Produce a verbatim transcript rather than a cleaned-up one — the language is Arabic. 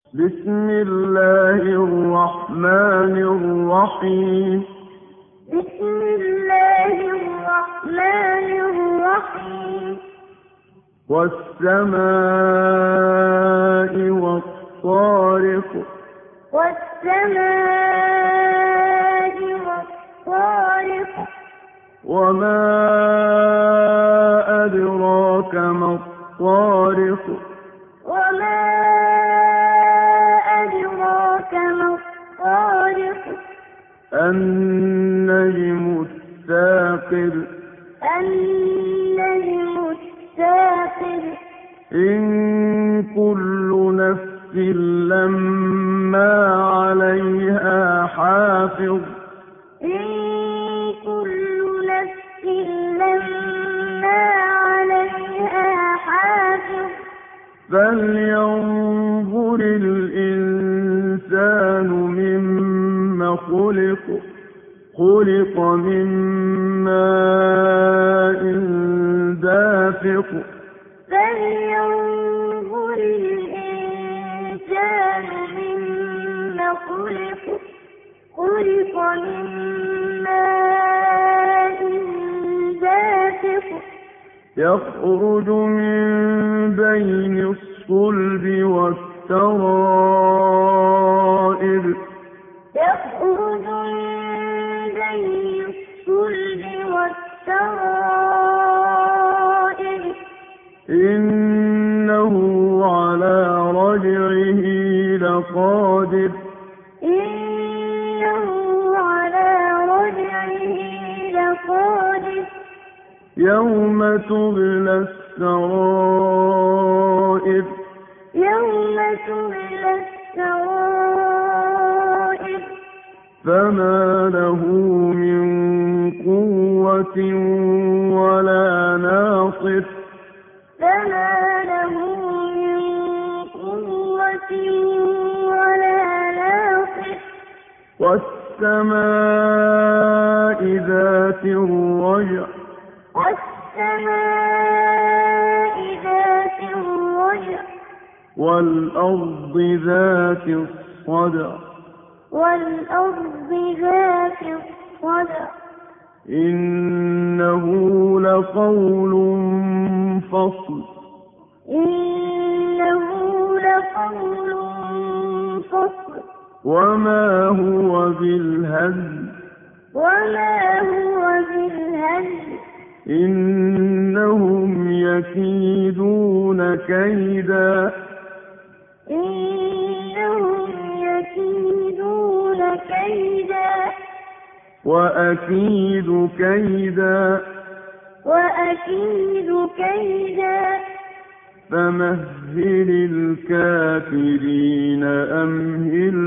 بسم الله الرحمن الرحيم بسم الله الرحمن الرحيم والسماء والطارق والسماء والطارق وما أدراك ما الطارق وما أدراك ما الطارق النجم الثاقب النجم الثاقب إن كل نفس لما عليها حافظ إن كل نفس لما عليها حافظ فلينظر الإنسان مما خلق خلق من ماء دافق فلينظر الإنسان مما خلق خلق من ماء دافق يخرج من بين الصلب والترائب يخرج من بين الصلب والترائب إنه على رجعه لقادر إنه على رجعه لقادر يوم تبلى السرائر يوم تبلى السرائر فما له من قوة ولا ناصر فما له من قوة ولا ناصر والسماء ذات الرجع والسماء ذات الرجع والأرض ذات الصدع والأرض ذات الصدع إنه لقول فصل إنه لقول فصل وما هو بالهزل وما هو بالهزل إنهم يكيدون كيدا إنهم يكيدون كيدا وأكيد كيدا وأكيد كيدا فمهل الكافرين أمهلهم